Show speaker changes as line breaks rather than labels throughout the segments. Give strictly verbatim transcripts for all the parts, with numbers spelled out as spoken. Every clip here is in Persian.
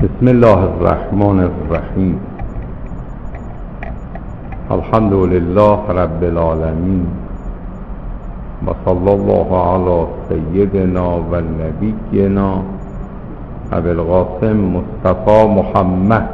بسم الله الرحمن الرحیم. الحمد لله رب العالمین و صلی الله علی سیدنا و نبینا ابی القاسم مصطفی محمد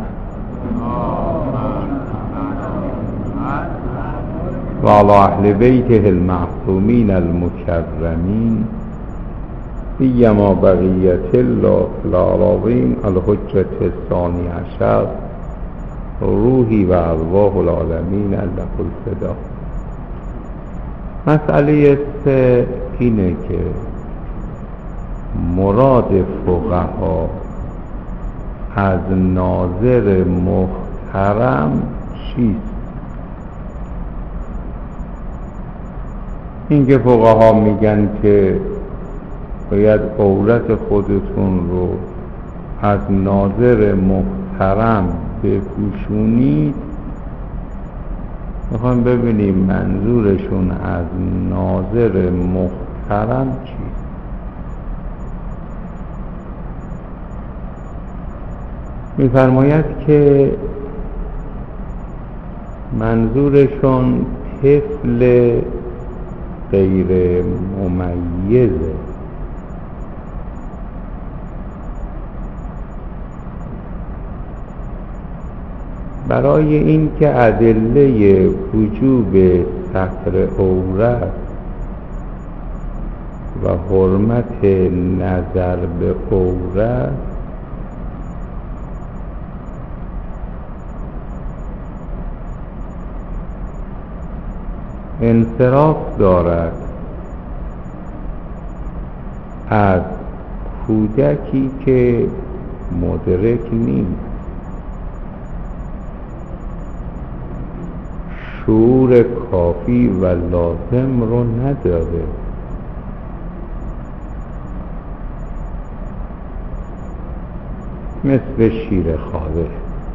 و علی اهل بیته المعصومین المکرمین سیما بقیت الله العظیم الحجة الثانی عشر روحی و ارواح العالمین له الفدا. مسئله سه اینه که مراد فقها از ناظر محترم چیست؟ این که فقها میگن که باید عورت خودتون رو از ناظر محترم بپوشونید، میخوایم ببینیم منظورشون از ناظر محترم چیست. میفرماید که منظورشون طفل غیر ممیزه. برای این که ادله وجوب ستر عورت و حرمت نظر به عورت انصراف دارد از کودکی که مدرک نیست، شعور کافی و لازم رو نداره، مثل شیر خواره.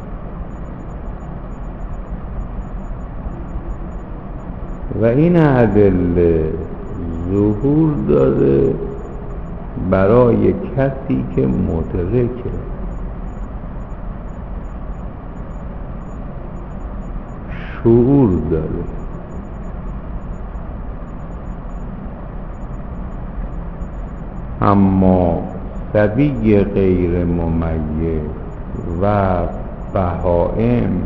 و این ادله ظهور داره برای کسی که مدرکه، شعور داره. اما صبی غیر ممیز و بهائم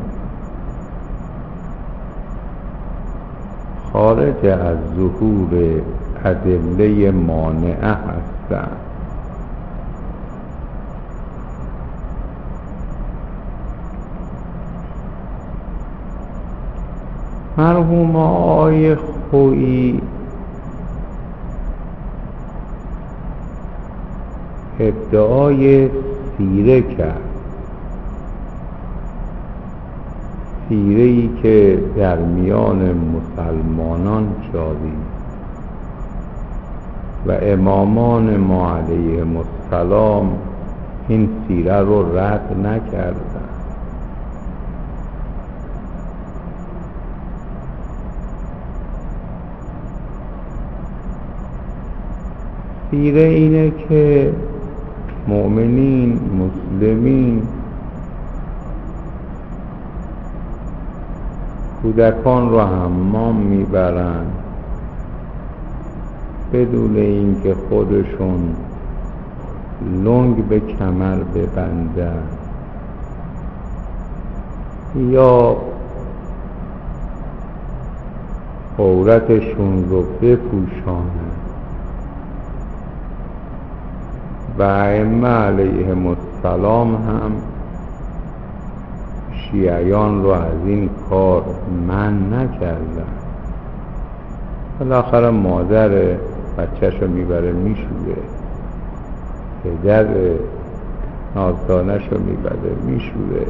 خارج از ظهور ادله مانعه هستند. مرحوم آقای خویی ادعای سیره کرد، سیره‌ای که در میان مسلمانان جاری و امامان ما علیهم السلام این سیره رو رد نکردند. سیره اینه که مؤمنین مسلمین کودکان رو حمام میبرن بدون اینکه خودشون لنگ به کمر ببندن یا عورتشون رو بپوشانن. و ائمه علیهم السلام هم شیعیان رو از این کار منع نکردن. بالاخره مادر بچه‌شو میبره میشوره، پدر نازدانه‌شو میبره میشوره.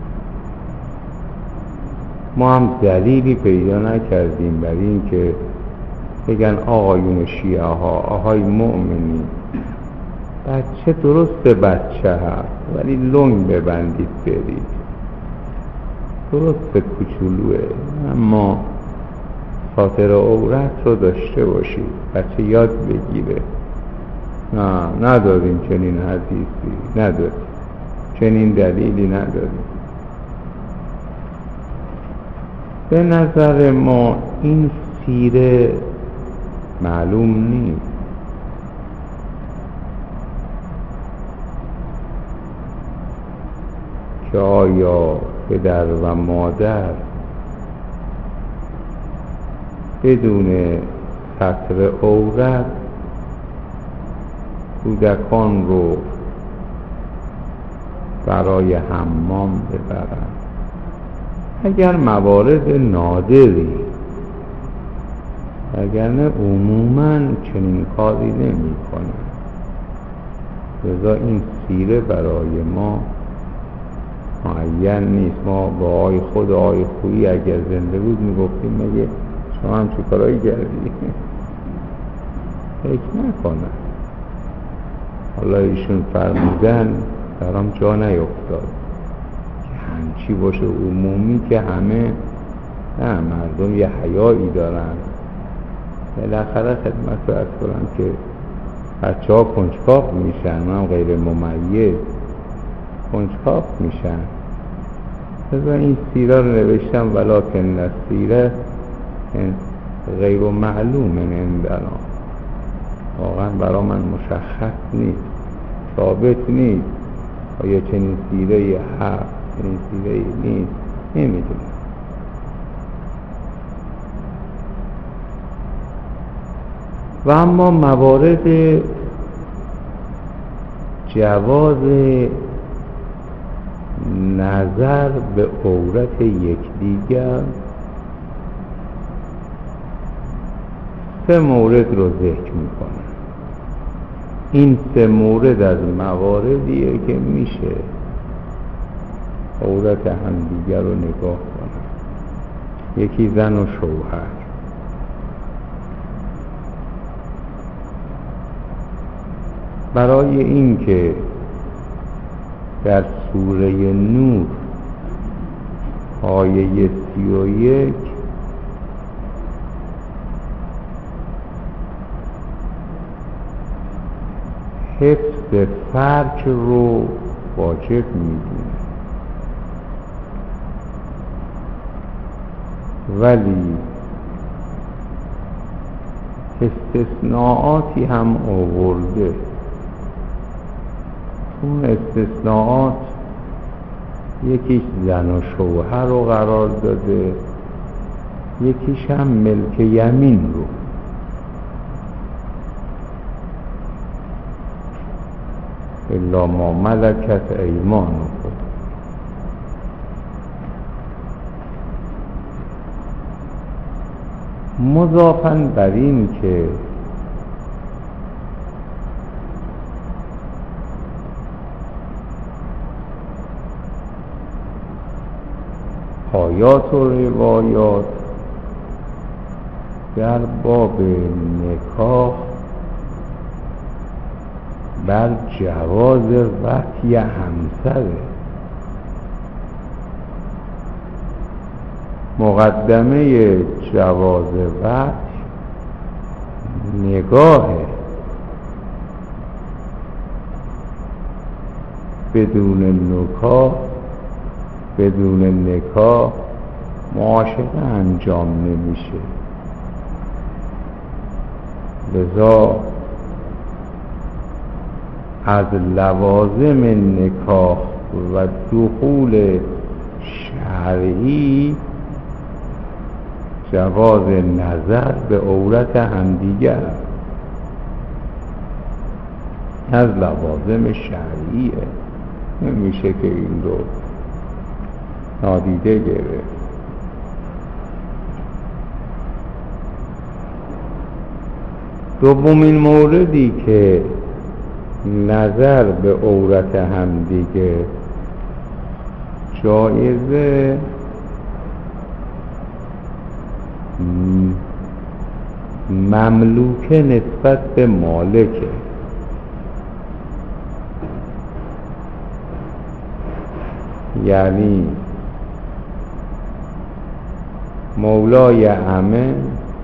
ما هم دلیلی پیدا نکردیم برای این که بگن آقایون شیعه ها، آقای مؤمنین، بچه درسته بچه هست ولی لنگ ببندید برید، درسته کوچولوه اما خاطر عورت رو داشته باشید، بچه یاد بگیره. نه نداریم چنین حدیثی، نداریم. چنین دلیلی نداریم. به نظر ما این سیره معلوم نیست که آیا پدر و مادر بدون ستر عورت کودکان رو برای حمام ببرن. اگر موارد نادری، وگرنه عموماً چنین کاری نمی کنن. لذا این سیره برای ما معین نیست. ما با آی خود آی خویی اگر زنده بود میگفتیم مگه شما هم چه کارایی کردی؟ فکر نکنن. حالا ایشون فرمودن برام جا نیفتاد که همچی باشه عمومی که همه نه، مردم یه حیایی دارن. بالاخره خدمت رو از کنم که بچه ها کنجکاو میشن، من غیر ممیز کنجکاو میشن. لذا این سیره رو نوشتم ولکن السیره غیر معلوم عندنا، واقعا برا من مشخص نیست، ثابت نیست آیا چنین سیره هست چنین سیره نیست، نمیدونم. و اما موارد جواز نظر به عورت یکدیگر سه مورد رو ذکر میکنه. این سه مورد از مواردیه که میشه عورت همدیگر رو نگاه کنه. یکی زن و شوهر، برای این که در سوره نور آیه سی و یک حفظ فرج رو واجب میدونه، ولی استثناءاتی هم آورده. اون استثناءات یکیش زن و شوهر رو قرار داده، یکیش هم ملک یمین رو. الا ما ملکت ایمانکم. مضافاً بر این که آیات و روایات در باب نکاح بر جواز وطی همسره. مقدمه جواز وطی نگاهه، بدون نکاح بدون نکاح معاشقه انجام نمیشه. لذا از لوازم نکاح و دخول شرعی جواز نظر به عورت همدیگر از لوازم شرعیه، نمیشه که این رو نادیده گرفت. دومین موردی که نظر به عورت همدیگه جایزه مملوکه نسبت به مالکه. یعنی مولای عمه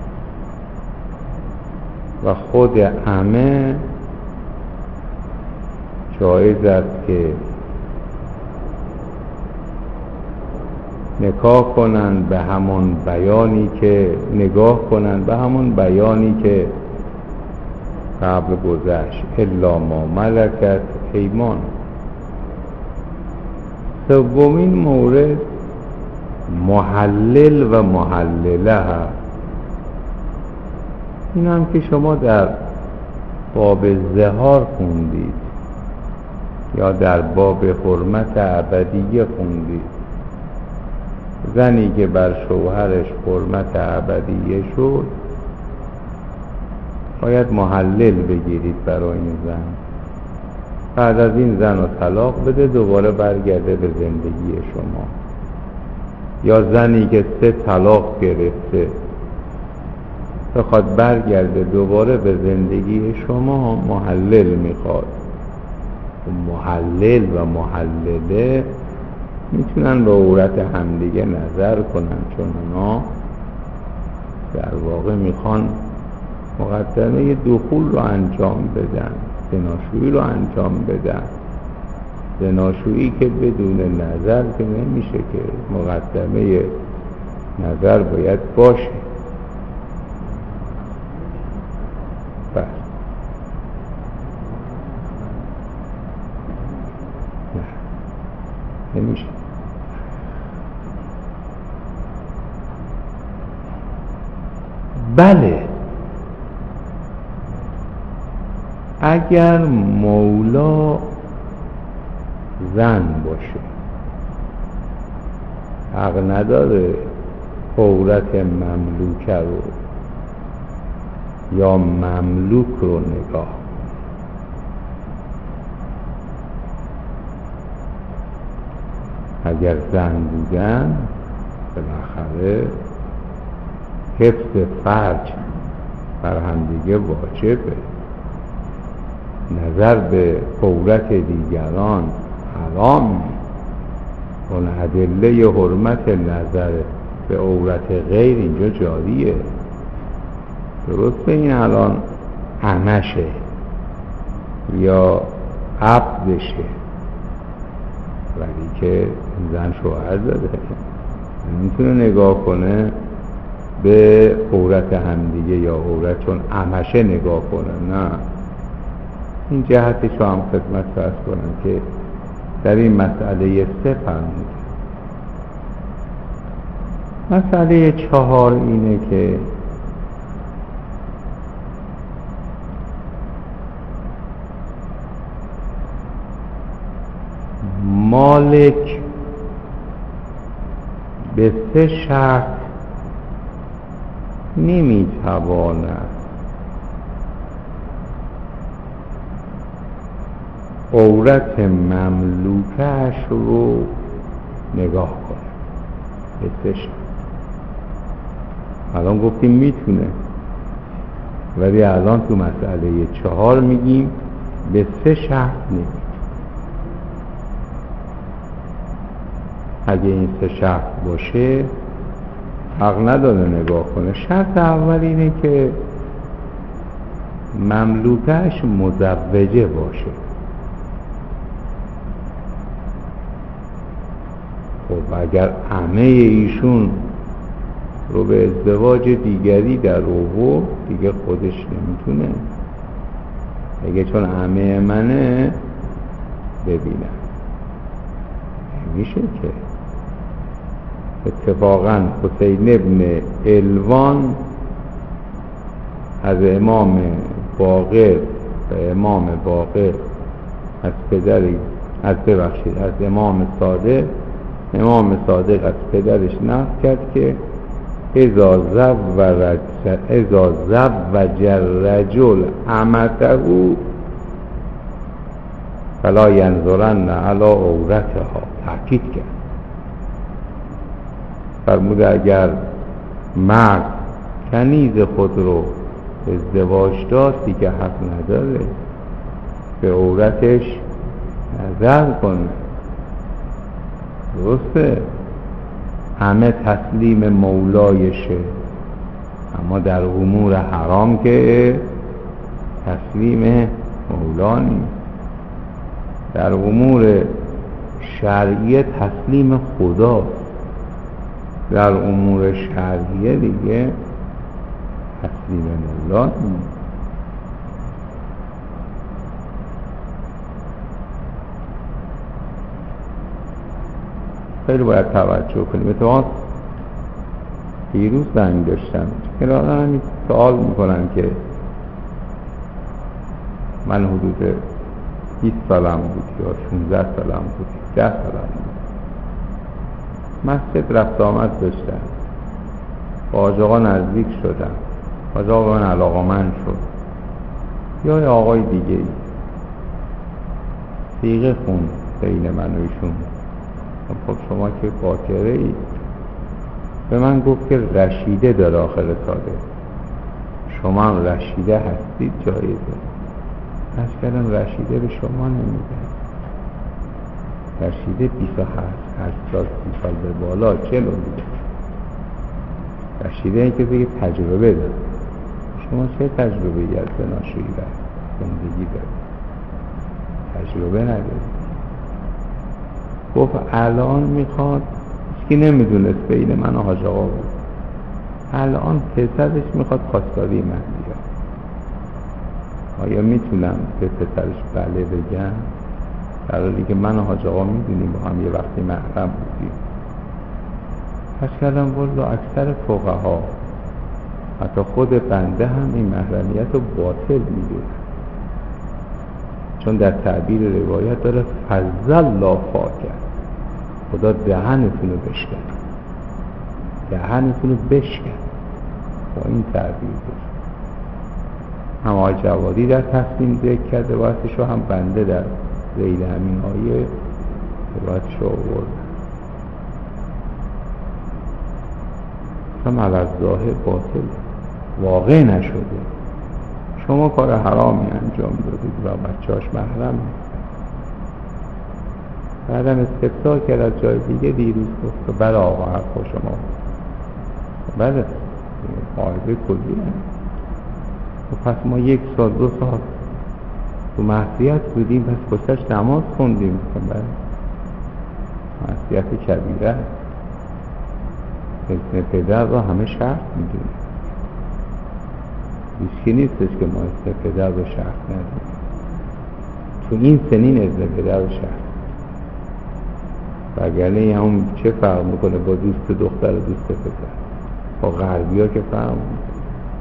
و خود عمه جایز است که نکاح کنند به همون بیانی که نگاه کنند به همون بیانی که قبل گذشت، الا ما ملکت ایمان. سومین مورد محلل و محلله هست. این هم که شما در باب زهار خوندید یا در باب حرمت ابدیه خوندید. زنی که بر شوهرش حرمت ابدیه شد باید محلل بگیرید برای این زن، بعد از این زن رو طلاق بده، دوباره برگرده به زندگی شما. یا زنی که سه طلاق گرفته بخواد برگرده دوباره به زندگی شما، محلل میخواد. محلل و محلله میتونن به عورت همدیگه نظر کنن، چون اونا در واقع میخوان مقدمه دخول رو انجام بدن، زناشویی رو انجام بدن. زناشویی که بدون نظر که نمیشه، که مقدمه نظر باید باشه. بس نه نمیشه. بله، اگر مولا زن باشه حق نداره عورت مملوکه رو یا مملوک رو نگاه. اگر زن بودن بالاخره حفظ فرج بر همدیگه واجبه. نظر به عورت دیگران حرام. اون ادله حرمت نظر به عورت غیر اینجا جاریه. درسته این الان همشه یا عبدشه، ولی که زن شوهر داره، نمیتونه نگاه کنه به عورت همدیگه یا عورت چون همشه نگاه کنه. نه، این جهتش رو هم خدمت فرض کنم که در این مسئله سه فرمود. مسئله چهار اینه که مالک به سه شرط نمیتواند عورت مملوکش رو نگاه کنه. به سه شرط. الان گفتیم میتونه، ولی الان تو مسئله چهار میگیم به سه شرط نمیتونه. اگه این سه شرط باشه حق نداره نگاه کنه. شرط اول اینه که مملوکش مزوجه باشه. خب اگر عمه ایشون رو به ازدواج دیگری در آورد دیگه خودش نمیتونه. اگه چون عمه منه ببینم نمیشه که. اتفاقا حسین ابن الوان از امام باقر و امام باقر از پدری از ببخشید از امام صادق امام صادق از پدرش نقل کرد که اذا زوج اذا زوج الرجل امته فلا ینظرن علی عورتها. تأکید کرد، فرموده اگر مرد کنیز خود رو ازدواج داد دیگه حق نداره به عورتش نظر کنه. درسته همه تسلیم مولایشه، اما در امور حرام که تسلیم مولا نیست. در امور شرعیه تسلیم خدا. در امور شرعیه دیگه تسلیم ملا نیست. خیلی باید توجه کنیم. اتفاقا دیروز زنگ داشتم کنار همین سوال میکنن که من حدود بیست سالم بود یا شانزده سالم بود ده سالم بود مسجد رفت آمد داشتم، با حاج آقا نزدیک شدم، حاج آقا من علاقه‌مند شد یا یه آقای دیگه ای صیغه خوند بین من و ایشون. خب شما که باکره ای، به من گفت که رشیده در آخر ساله، شما هم رشیده هستید جایزه. از کردم رشیده به شما نمیده، رشیده بیست و هشت هشتاد سی سال به بالا چه میده. رشیده این که دیگه تجربه داره. شما چه تجربه ای از زناشویی و زندگی دارید؟ تجربه ندارید. گفت الان میخواد، هیچکی نمیدونست بین من و حاج آقا بود، الان پسرش میخواد خواستگاری من بیاد. آیا میتونم به پسرش بله بگم؟ در حالی که من و حاج آقا میدونیم با هم یه وقتی محرم بودیم. پس کردم والا اکثر فقها حتی خود بنده هم این محرمیت رو باطل میدونه، چون در تعبیر روایت داره فضل لا فاکر، خدا دهنتون رو بشکن، دهنتون رو بشکن. با این تعبیر داره. هم آقای جوادی در تصمیم ذکر کرده واسش رو، هم بنده در ذیل همین آیه روایتش رو آورد. هم علی الظاهر باطل واقع نشده. شما کار حرامی انجام دادید و بچه‌اش محرم نیست. بعدم استفسار کرد از جای دیگه دیروز گفت بله آقا حق شما، بله قاعده کلی هست. پس ما یک سال دو سال تو معصیت بودیم، پس پشتش نماز خوندیم. بله معصیت کبیره، اسم پدر را همه شرط میدونیم. هیچکی نیستش که ما اسم پدر رو شرط ندونیم. تو این سنین اسم پدر رو شرط، وگرنه همون چه فرق میکنه با دوست دختر و دوست پدر؟ با غربی ها که فرق میکنه.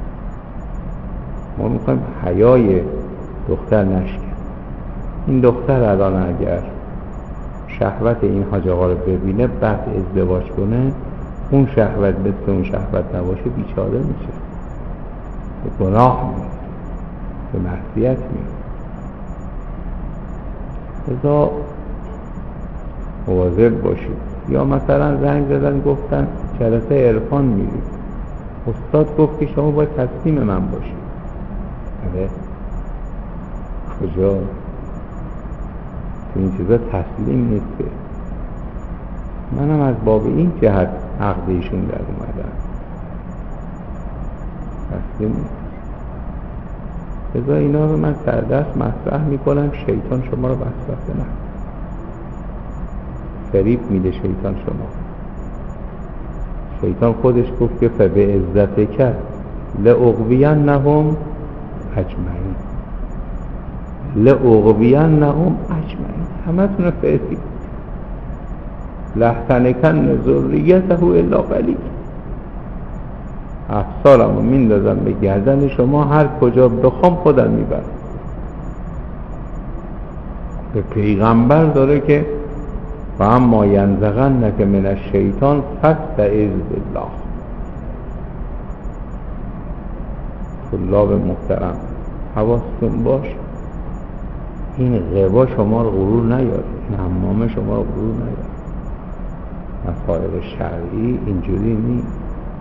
ما میخوایم حیای دختر نشکن. این دختر الان اگر شهوت این حاج آقا رو ببینه بعد ازدواج کنه، اون شهوت مثل اون شهوت نباشه بیچاره میشه، به گناه میره، به معصیت میره. لذا مواظب باشید. یا مثلا زنگ زدن گفتن جلسه عرفان میرید، استاد گفت که شما باید تسلیم من باشید. بله کجا؟ تو این چیزا تسلیم نیست. منم از باب این جهت عقد ایشون در اومدم، تسلیم نیست. لذا اینا رو من سردست مطرح میکنم. شیطان شما رو وسوسه نه، فریب میده شیطان شما. شیطان خودش گفت که فبه عزت کرد لأغوینهم اجمعین، لأغوینهم اجمعین، همه تون فریب. لحتنکن ذریته الا قلیل، افسارم رو میندازم به گردن شما، هر کجا بخوام خودم میبرم. به پیغمبر داره که و اما ینزغنک من الشیطان فاستعذ بالله. طلاب محترم حواستون باش، این غیبا شما رو غرور نیاره، این حمام شما رو غرور نیاره. مسائل شرعی اینجوری نیست.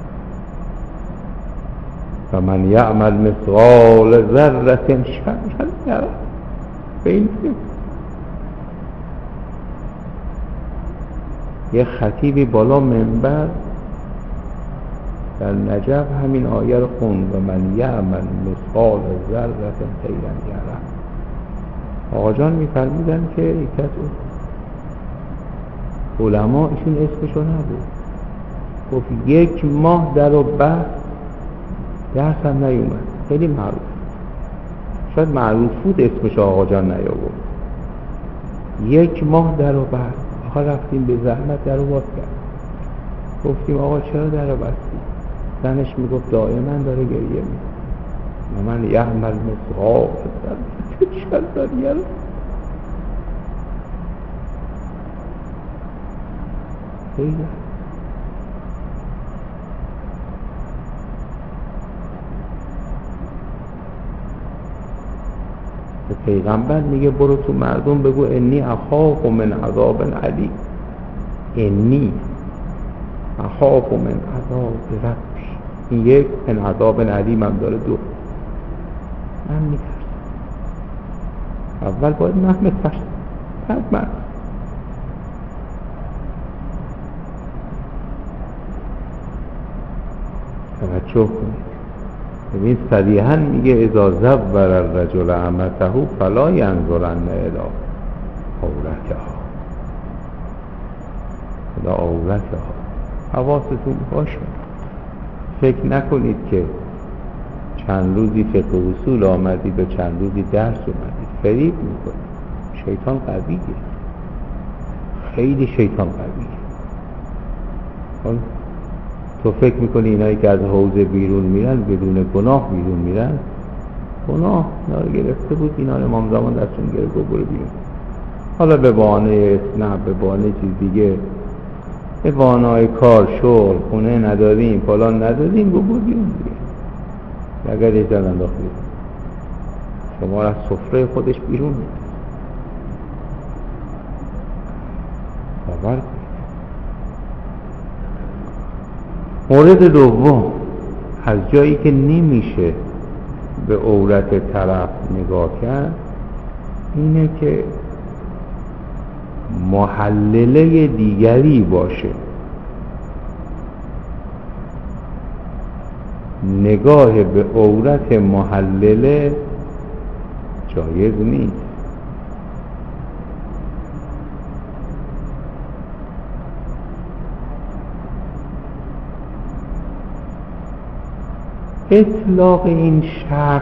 و من یعمل مثقال ذره شرا یره. به این یه خطیبی بالا منبر در نجف همین آیه رو خوند و من یعمل مثقال ذره خیرا یره. آقا جان میفرمودن که یکی از علما ایشون اسمشو نبود، گفت یک ماه در و بست، درس هم نیومد. خیلی معروف، شاید معروف بود اسمش آقا جان نیاورد. یک ماه در و بست. آقا رفتیم به زحمت در و باز کرد. گفتیم آقا چرا در و بستی؟ زنش میگفت دائما داره گریه میکنه. من یعمل مثقال ذره چند خیلی پیغمبر میگه برو تو مردم بگو انی اخاف من عذاب علیم، انی اخاف من عذاب ربی. این یک، من عذاب علیم هم داره. دو، من میترسم. اول باید من میترسم، بعد من. توجه کنید. ببین صریحاً میگه اذا زور الرجل امته فلا ینظرن الی عورتها، الی عورتها. حواستون باشه، فکر نکنید که چند روزی فقه اصول آمدید و چند روزی درس اومدید. فریب میکنید. شیطان قویه، خیلی شیطان قویه. تو فکر میکنی اینایی که از حوزه بیرون میرن بدون گناه بیرون میرن؟ گناه اینا رو گرفته بود. اینا رو امام زمان دستون گرفت و برو بیرون. حالا به بهانه اسنپ، به بهانه چیز دیگه، به بهانه‌های کار، شغل، خونه نداریم، فلان نداریم، برو بیرون دیگه. اگر یه جان انداختید شما را از سفره خودش بیرون میده. باور مورد دوم، از جایی که نمیشه به عورت طرف نگاه کرد، اینه که محلله دیگری باشه. نگاه به عورت محلله جایز نیست. اطلاق این شرط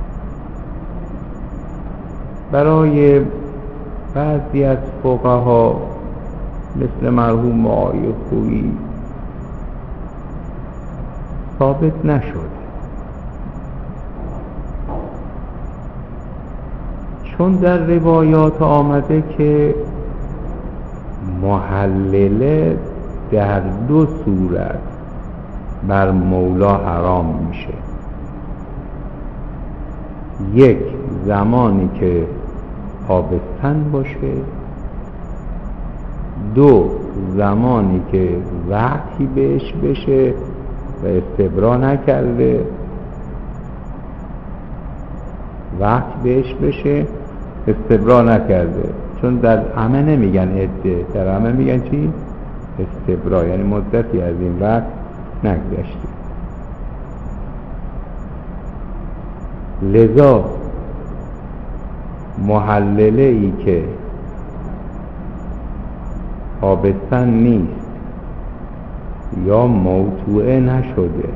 برای بعضی از فقها مثل مرحوم آقای خویی ثابت نشد، چون در روایات آمده که محلله در دو صورت بر مولا حرام میشه. یک، زمانی که آبستن باشه. دو، زمانی که وقتی بهش بشه و استبرا نکرده. وقتی بهش بشه استبرا نکرده، چون در همه نمیگن عده، در همه میگن چی؟ استبرا، یعنی مدتی از این وقت نگذشته. لذا محلله ای که آبستن نیست یا موضوعه نشده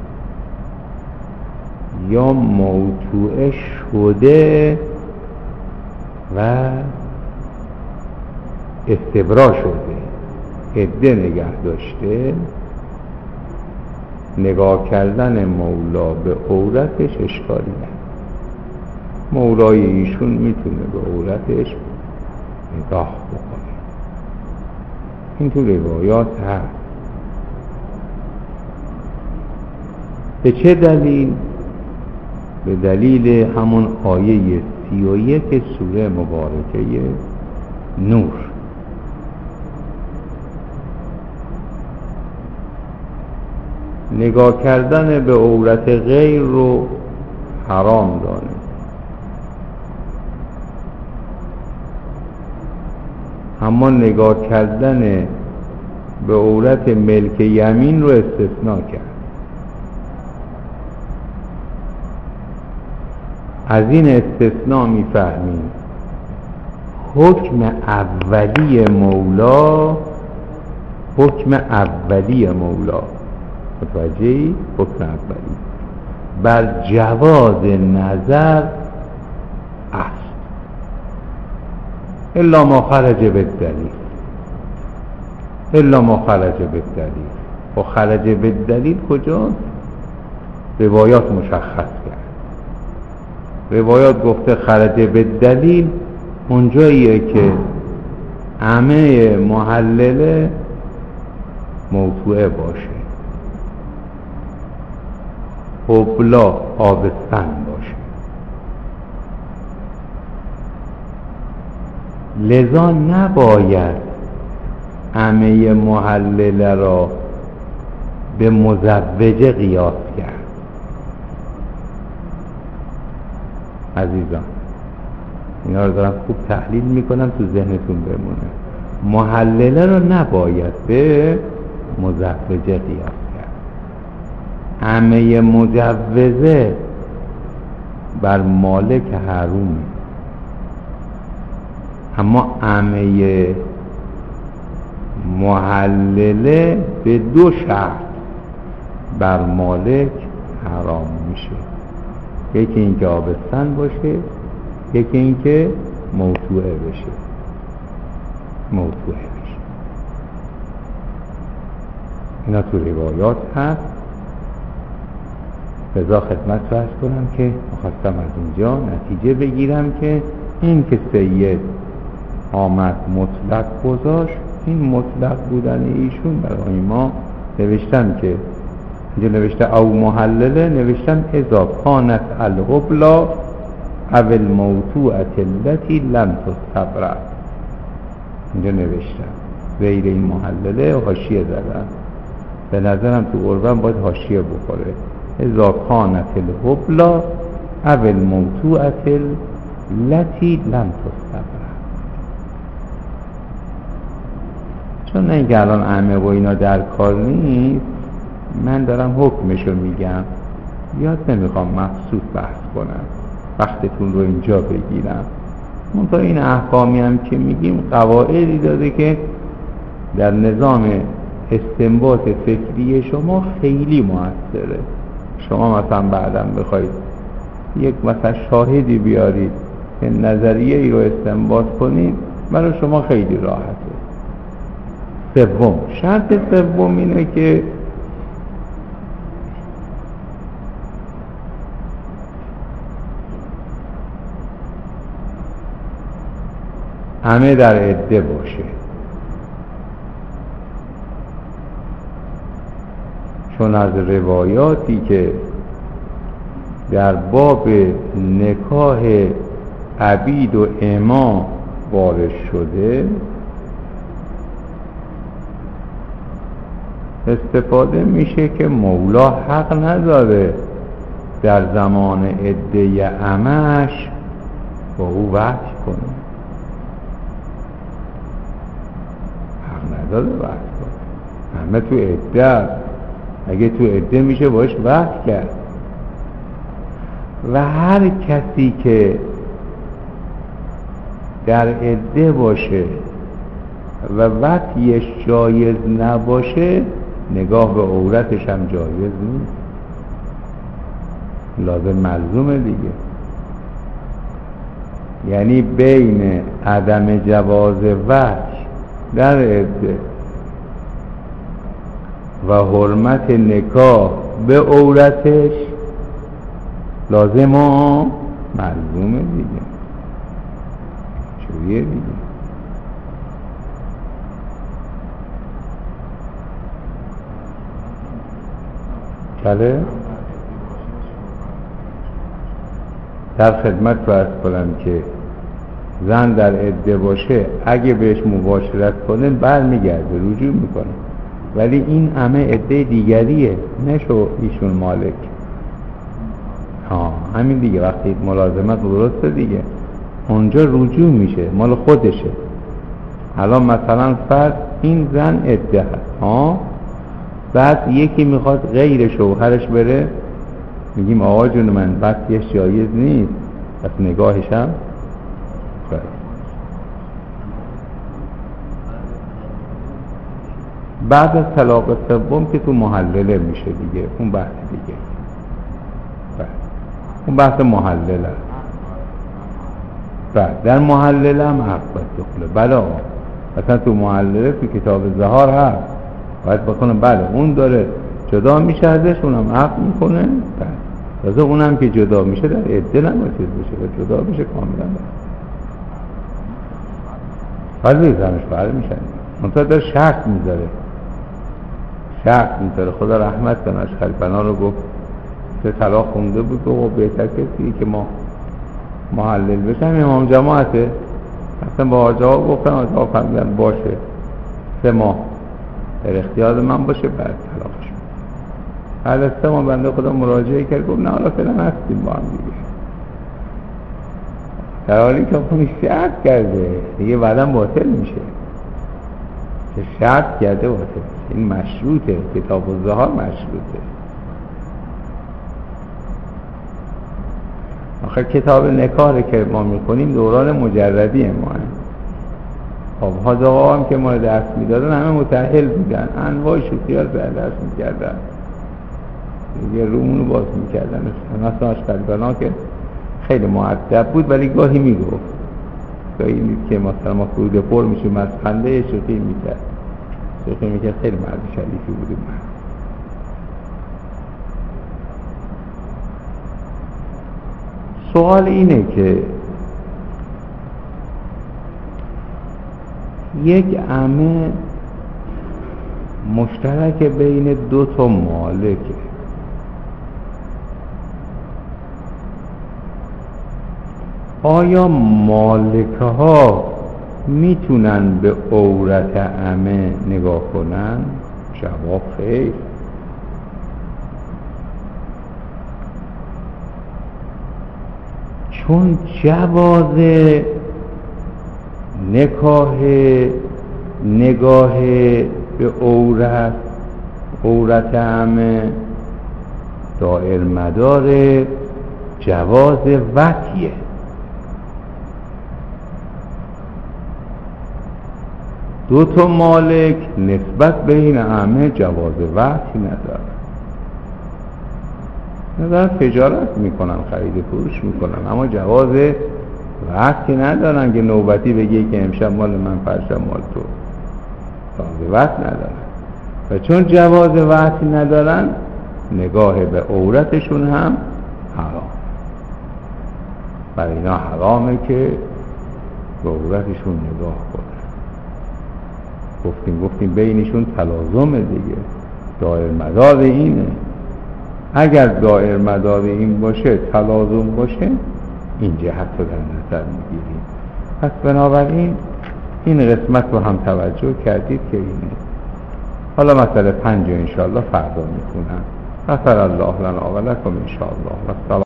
یا موضوعه شده و استبرا شده، عده نگه داشته، نگاه کردن مولا به عورتش اشکالی نه. مولای ایشون میتونه به عورتش نگاه بکنه. این تو روایات هست. به چه دلیل؟ به دلیل همون آیه سی و یک سوره مبارکه نور. نگاه کردن به عورت غیر رو حرام دانه، اما نگاه کردن به عورت ملک یمین رو استثناء کرد. از این استثناء میفهمیم حکم اولی مولا حکم اولی مولا، متوجهی؟ حکم اولی بر جواز نظر است الا ما خرج بالدلیل، الا ما خرج بالدلیل. و خرج بالدلیل کجاست؟ روایات مشخص کرد. روایات گفته خرج بالدلیل اونجاییه که همه محلله موضوعه باشه، حبلا آبستن باشه. لذا نباید همه محلله را به مزوجه قیاس کرد. عزیزان اینا رو دارم خوب تحلیل میکنم تو ذهنتون بمونه. محلله رو نباید به مزوجه قیاس کرد. همه مجوزه بر مالک حرومه، اما همه محلله به دو شرط بر مالک حرام میشه. یکی اینکه آبستن باشه، یکی اینکه موضوعه بشه. موضوعه بشه اینا تو روایات هست. رضا خدمت رو عرض کنم که خواستم از اینجا نتیجه بگیرم که این که سید آمد مطلق گذاشت، این مطلق بودن ایشون برای ما نوشتن که اینجا نوشته او محلله، نوشتن اذا کانت الحبلا او الموضوعة التي لم تستبرأ. اینجا نوشتن غیر این محلله حاشیه زدن. به نظرم تو عربم باید حاشیه بخوره. اذا کانت الحبلا او الموضوعة التي لم تستبرأ. چون اینکه الان عمه و اینا در کار نیست، من دارم حکمشو میگم، یاد نمیخوام مخصوص بحث کنم، وقتتون رو اینجا بگیرم. منتها این احکامی هم که میگیم قواعدی داده که در نظام استنباط فکری شما خیلی موثره. شما مثلا بعدم بخواید یک مثلا شاهدی بیارید که نظریه ای رو استنباط کنید، برای شما خیلی راحته. سوم، شرط سوم اینه که همه در عده باشه، چون از روایاتی که در باب نکاح عبید و اما وارد شده استفاده میشه که مولا حق نداره در زمان عده عمش با او وحش کنه، حق نداره وحش کنه. همه تو عده، اگه تو عده میشه باش وحش کرد. و هر کسی که در عده باشه و وطیش جایز نباشه، نگاه به عورتش هم جایز نیست، لازم ملزومه دیگه. یعنی بین عدم جواز وطی در عده و حرمت نکاح به عورتش لازم و ملزومه دیگه. چوریه دیگه. بله در خدمت رو عرض کنم که زن در عده باشه اگه بهش مباشرت کنه برمیگرده، رجوع میکنه، ولی این همه عده دیگریه، نشو ایشون مالک. ها همین دیگه، وقتی ملازمت درسته دیگه، اونجا رجوع میشه، مال خودشه. الان مثلا فرض این زن عده هست، ها بعد یکی میخواد غیر شوهرش بره، میگیم آقا جون من وقتیش جایز نیست، پس نگاهش هم بعد از طلاق سوم که تو محلله میشه دیگه، اون بحث دیگه، اون بحث محلله است. بعد در محلله هم حق باید دخله، بله اصلا تو محلله تو کتاب زهار هست باید بکنه، بله اون داره جدا میشه ازش، اونم حق میکنه، تازه اونم که جدا میشه در عده نباید چیز بشه، جدا میشه کاملا باید بیزنش باید میشن، منطقه داره شرط میذاره شرط میذاره. خدا رحمت کنه اشخال بنا رو گفت سه طلاق خونده بود و بهتر کسی که ما محلل بشن امام جماعته، اصلا با آجا ها گفتن، آجا ها فهمیدن باشه سه ماه در اختیار من باشه بعد طلاقش حالا سه ماه بنده خدا مراجعه کرد گفت نه حالا فعلا هستیم با هم دیگه، در حالی که خونی شرط کرده دیگه بعدم باطل میشه که شرط کرده باطل میشه. این مشروطه، کتاب الزهار مشروطه. آخر کتاب نکاح که ما میکنیم دوران مجردی ما هم. خب حاجه ها هم که ما درس میدادن همه متأهل بودن، انواع شوخی ها درس میکردن دیگه، رومونو باز میکردن. مثلا اشکال بنا که خیلی مؤدب بود ولی گاهی میگفت، گاهی نیست که مثلا ما فرود پر میشیم از خنده شوخی میکرد شوخی میکرد خیلی مرد شریفی بودیم. سوال اینه که یک عمه مشترک بین دو تا مالکه، آیا مالکه ها میتونن به عورت عمه نگاه کنن؟ جواب خیر. چون جواز نکاح نگاه به عورت عورت عمه دائر مدار جواز وطیه. دو تا مالک نسبت به این عمه جواز وطی ندارن، ندارن تجارت میکنن، خرید فروش میکنن، اما جواز وطی ندارن که نوبتی بگی که امشب مال من فرشب مال تو، جواز وطی ندارن. و چون جواز وطی ندارن نگاه به عورتشون هم حرام، برای اینا حرامه که به عورتشون نگاه کنن. گفتیم گفتیم بینشون تلازمه دیگه، دائر مدار اینه. اگر دائر مدار این باشه، تلازم باشه، این جهت رو در نظر میگیریم. پس بنابراین این قسمت رو هم توجه کردید که اینه. حالا مسئله پنج انشاءالله فردا میخونم. غفر الله لنا و لکم انشاءالله.